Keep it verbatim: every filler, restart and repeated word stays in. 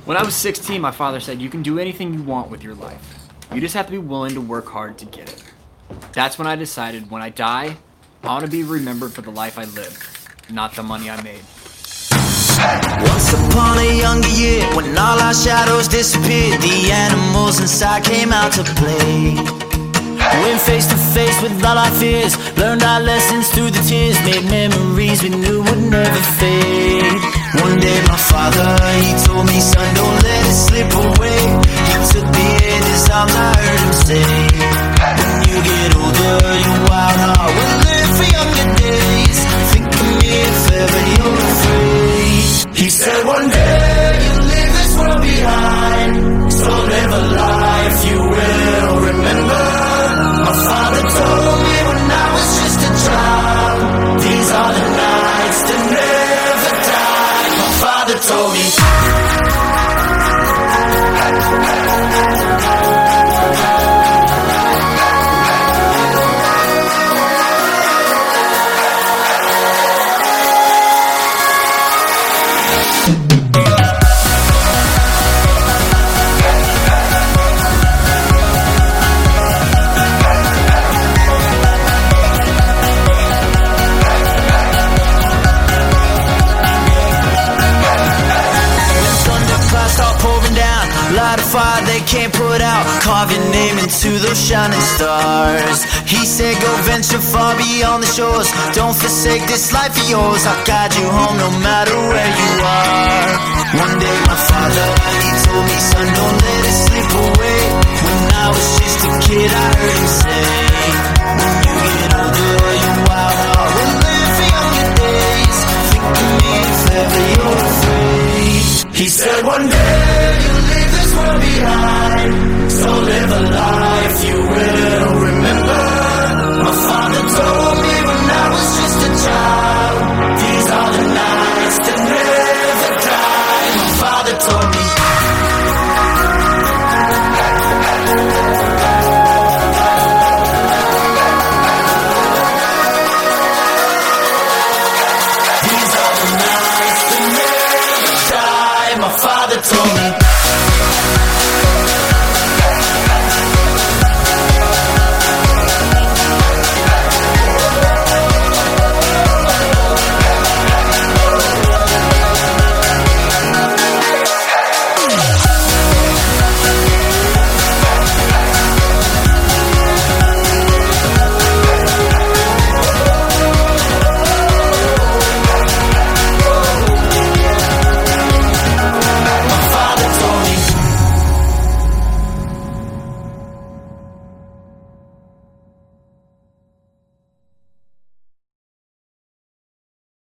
When I was sixteen, my father said, you can do anything you want with your life. You just have to be willing to work hard to get it. That's when I decided, when I die, I want to be remembered for the life I lived, not the money I made. Once upon a younger year, when all our shadows disappeared, the animals inside came out to play. Went face to face with all our fears, learned our lessons through the tears, made memories we knew would never fade. One day my father, he told me, son, don't let it slip away. He took me in his arms, I heard him say, when you get older, your wild heart will live for younger days. Think of me if ever you're afraid. He said one day you'll leave this world behind, so live a life you will remember. My father told me when I was just a child, these are the nights that never die. My father told me. Light a fire they can't put out, carve your name into those shining stars. He said go venture far beyond the shores, don't forsake this life of yours. I'll guide you home no matter where you are. One day my father, he told me, son, don't let it slip away. When I was just a kid I heard him say, when you get older your wild heart will live for younger days. Think of me if ever you're afraid. He said one day you'll leave this world behind, so live a life you will remember. My father told me when I was just a child, these are the nights that never die. My father told me.